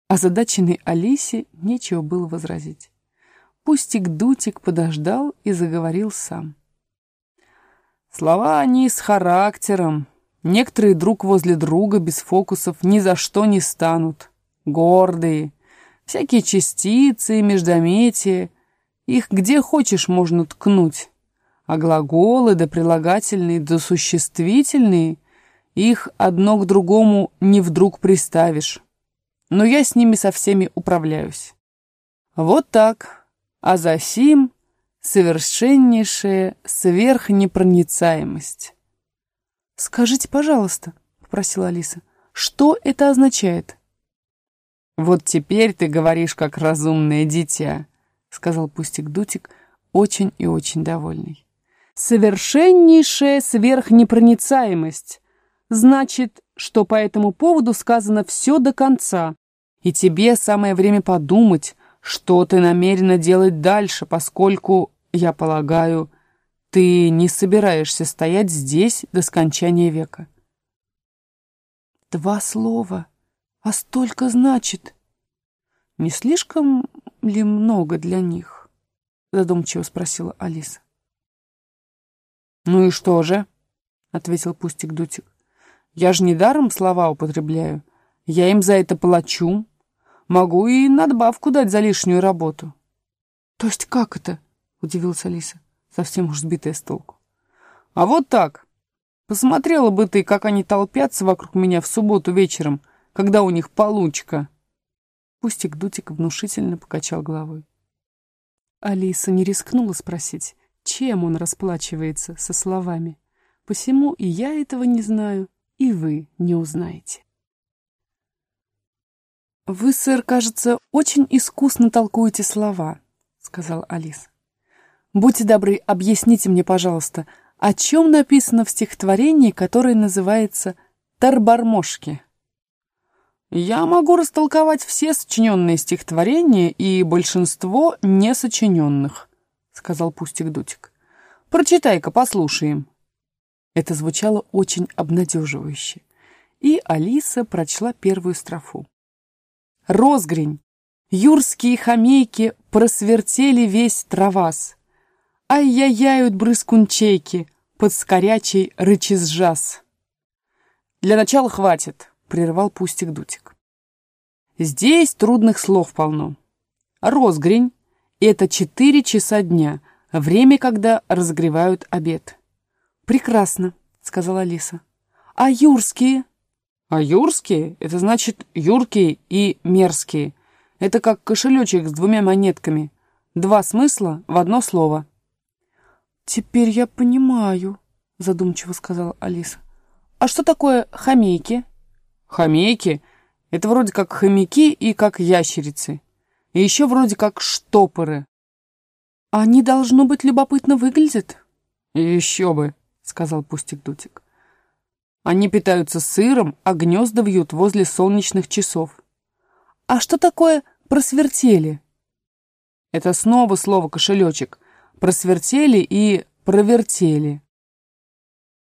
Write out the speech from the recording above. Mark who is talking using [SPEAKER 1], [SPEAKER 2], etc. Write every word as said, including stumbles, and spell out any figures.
[SPEAKER 1] Озадаченной Алисе нечего было возразить. Пустик-дутик подождал и заговорил сам. Слова они с характером. Некоторые друг возле друга без фокусов ни за что не станут. Гордые. Всякие частицы и междометия. Их где хочешь можно ткнуть. А глаголы да прилагательные да существительные, их одно к другому не вдруг приставишь. Но я с ними со всеми управляюсь. Вот так. А за сим совершеннейшая сверхнепроницаемость. «Скажите, пожалуйста», — попросила Алиса, — «что это означает?» «Вот теперь ты говоришь, как разумное дитя», — сказал Пустик-Дутик, очень и очень довольный. «Совершеннейшая сверхнепроницаемость. Значит, что по этому поводу сказано все до конца, и тебе самое время подумать, что ты намерена делать дальше, поскольку, я полагаю, ты не собираешься стоять здесь до скончания века». «Два слова, а столько значит. Не слишком ли много для них?» — задумчиво спросила Алиса. «Ну и что же?» — ответил Пустик-Дутик. «Я же недаром слова употребляю. Я им за это плачу. Могу и надбавку дать за лишнюю работу». «То есть как это?» — удивилась Алиса, совсем уж сбитая с толку. «А вот так. Посмотрела бы ты, как они толпятся вокруг меня в субботу вечером, когда у них получка». Пустик-Дутик внушительно покачал головой. Алиса не рискнула спросить, чем он расплачивается со словами. «Посему и я этого не знаю, и вы не узнаете». «Вы, сэр, кажется, очень искусно толкуете слова», — сказала Алиса. «Будьте добры, объясните мне, пожалуйста, о чем написано в стихотворении, которое называется «Тарбармошки»?» «Я могу растолковать все сочиненные стихотворения и большинство несочиненных», — сказал Пустик-Дутик. «Прочитай-ка, послушаем». Это звучало очень обнадеживающе, и Алиса прочла первую строфу. «Розгрень, юрские хомейки просвертели весь травас. Ай-яй-яют брыскунчейки, под скорячей рычизжас». «Для начала хватит», — прервал Пустик-Дутик. «Здесь трудных слов полно. Розгрень — это четыре часа дня, время, когда разогревают обед». «Прекрасно», — сказала Алиса. «А юрские?» «А юрские — это значит юркие и мерзкие. Это как кошелечек с двумя монетками. Два смысла в одно слово». «Теперь я понимаю», — задумчиво сказала Алиса. «А что такое хомейки?» «Хомейки — это вроде как хомяки и как ящерицы. И еще вроде как штопоры». «Они, должно быть, любопытно выглядят?» «Еще бы», — сказал Пустик-Дутик. «Они питаются сыром, а гнезда вьют возле солнечных часов». «А что такое просвертели?» «Это снова слово кошелечек. Просвертели и провертели».